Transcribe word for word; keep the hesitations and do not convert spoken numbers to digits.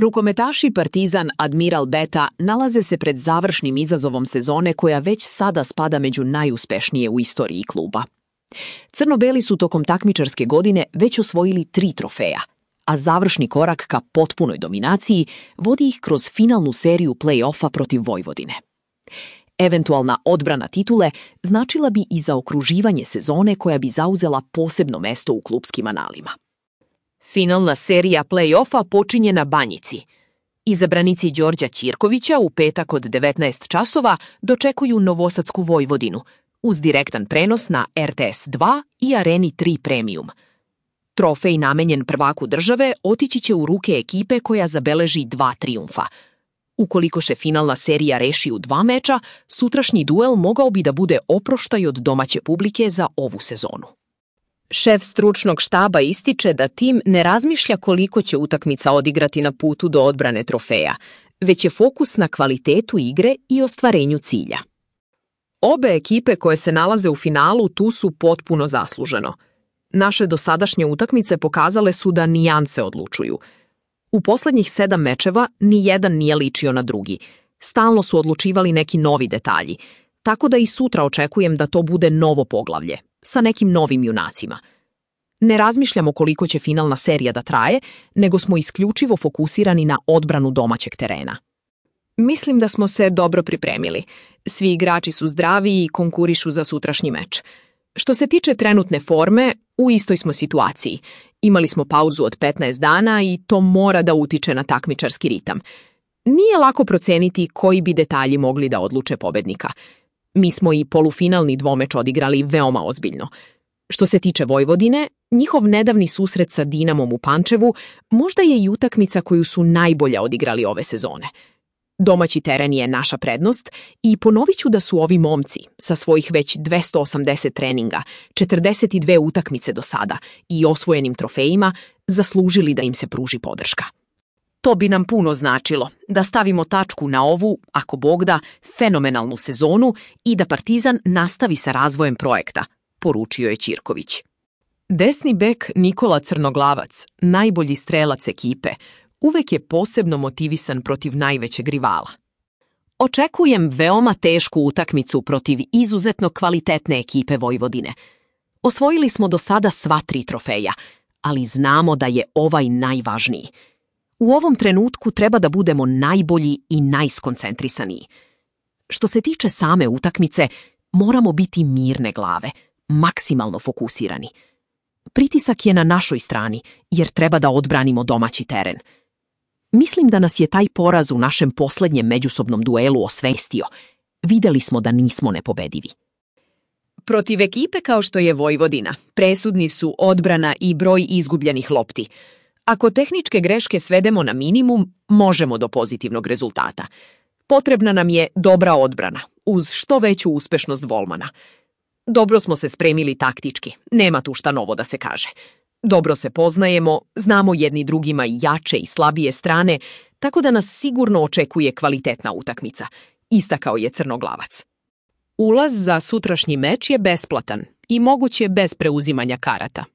Rukometaši Partizan Admiral Beta nalaze se pred završnim izazovom sezone koja već sada spada među najuspešnije u istoriji kluba. Crno-beli su tokom takmičarske godine već osvojili tri trofeja, a završni korak ka potpunoj dominaciji vodi ih kroz finalnu seriju play-offa protiv Vojvodine. Eventualna odbrana titule značila bi i zaokruživanje sezone koja bi zauzela posebno mesto u klupskim analima. Finalna serija play-offa počinje na Banjici. Izabranici Đorđa Ćirkovića u petak od devetnaest časova dočekuju Novosadsku Vojvodinu uz direktan prenos na R T S dva i Areni tri Premium. Trofej namenjen prvaku države otići će u ruke ekipe koja zabeleži dva trijumfa. Ukoliko se finalna serija reši u dva meča, sutrašnji duel mogao bi da bude oproštaj od domaće publike za ovu sezonu. Šef stručnog štaba ističe da tim ne razmišlja koliko će utakmica odigrati na putu do odbrane trofeja, već je fokus na kvalitetu igre i ostvarenju cilja. Obe ekipe koje se nalaze u finalu tu su potpuno zasluženo. Naše dosadašnje utakmice pokazale su da nijanse odlučuju. U poslednjih sedam mečeva ni jedan nije ličio na drugi. Stalno su odlučivali neki novi detalji, tako da i sutra očekujem da to bude novo poglavlje, sa nekim novim junacima. Ne razmišljamo koliko će finalna serija da traje, nego smo isključivo fokusirani na odbranu domaćeg terena. Mislim da smo se dobro pripremili. Svi igrači su zdravi i konkurišu za sutrašnji meč. Što se tiče trenutne forme, u istoj smo situaciji. Imali smo pauzu od petnaest dana i to mora da utiče na takmičarski ritam. Nije lako proceniti koji bi detalji mogli da odluče pobednika. Mi smo i polufinalni dvomeč odigrali veoma ozbiljno. Što se tiče Vojvodine, njihov nedavni susret sa Dinamom u Pančevu možda je i utakmica koju su najbolje odigrali ove sezone. Domaći teren je naša prednost i ponovit ću da su ovi momci sa svojih već dvesta osamdeset treninga, četrdeset dve utakmice do sada i osvojenim trofejima zaslužili da im se pruži podrška. To bi nam puno značilo da stavimo tačku na ovu, ako Bog da, fenomenalnu sezonu i da Partizan nastavi sa razvojem projekta, poručio je Ćirković. Desni bek Nikola Crnoglavac, najbolji strelac ekipe, uvek je posebno motivisan protiv najvećeg rivala. Očekujem veoma tešku utakmicu protiv izuzetno kvalitetne ekipe Vojvodine. Osvojili smo do sada sva tri trofeja, ali znamo da je ovaj najvažniji. U ovom trenutku treba da budemo najbolji i najskoncentrisaniji. Što se tiče same utakmice, moramo biti mirne glave, maksimalno fokusirani. Pritisak je na našoj strani, jer treba da odbranimo domaći teren. Mislim da nas je taj poraz u našem poslednjem međusobnom duelu osvestio. Videli smo da nismo nepobedivi. Protiv ekipe kao što je Vojvodina, presudni su odbrana i broj izgubljenih lopti. Ako tehničke greške svedemo na minimum, možemo do pozitivnog rezultata. Potrebna nam je dobra odbrana, uz što veću uspešnost Volmana. Dobro smo se spremili taktički, nema tu šta novo da se kaže. Dobro se poznajemo, znamo jedni drugima i jače i slabije strane, tako da nas sigurno očekuje kvalitetna utakmica, istakao je Crnoglavac. Ulaz za sutrašnji meč je besplatan i moguće bez preuzimanja karata.